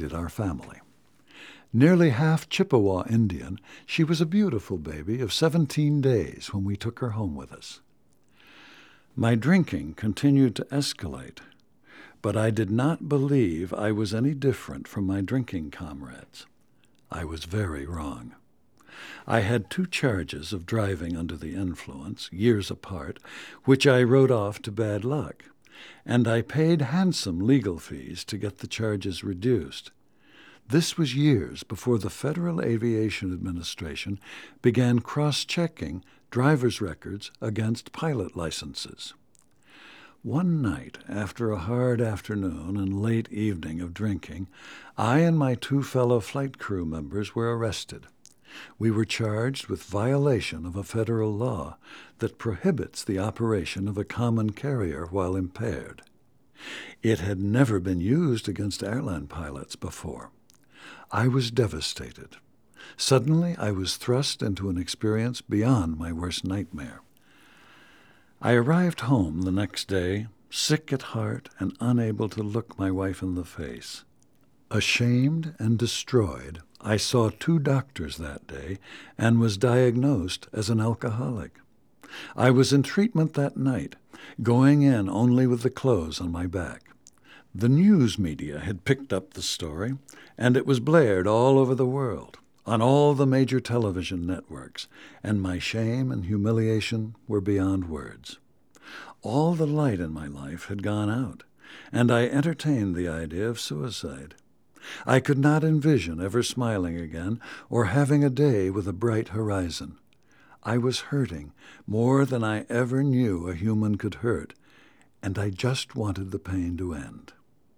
our family. Nearly half Chippewa Indian, she was a beautiful baby of 17 days when we took her home with us. My drinking continued to escalate, but I did not believe I was any different from my drinking comrades. I was very wrong. I had 2 charges of driving under the influence, years apart, which I wrote off to bad luck, and I paid handsome legal fees to get the charges reduced. This was years before the Federal Aviation Administration began cross-checking driver's records against pilot licenses. One night, after a hard afternoon and late evening of drinking, I and my 2 fellow flight crew members were arrested. We were charged with violation of a federal law that prohibits the operation of a common carrier while impaired. It had never been used against airline pilots before. I was devastated. Suddenly, I was thrust into an experience beyond my worst nightmare. I arrived home the next day, sick at heart and unable to look my wife in the face. Ashamed and destroyed, I saw 2 doctors that day and was diagnosed as an alcoholic. I was in treatment that night, going in only with the clothes on my back. The news media had picked up the story, and it was blared all over the world, on all the major television networks, and my shame and humiliation were beyond words. All the light in my life had gone out, and I entertained the idea of suicide. I could not envision ever smiling again or having a day with a bright horizon. I was hurting more than I ever knew a human could hurt, and I just wanted the pain to end.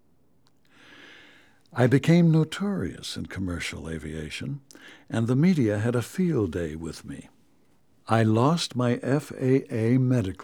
I became notorious in commercial aviation, and the media had a field day with me. I lost my FAA medical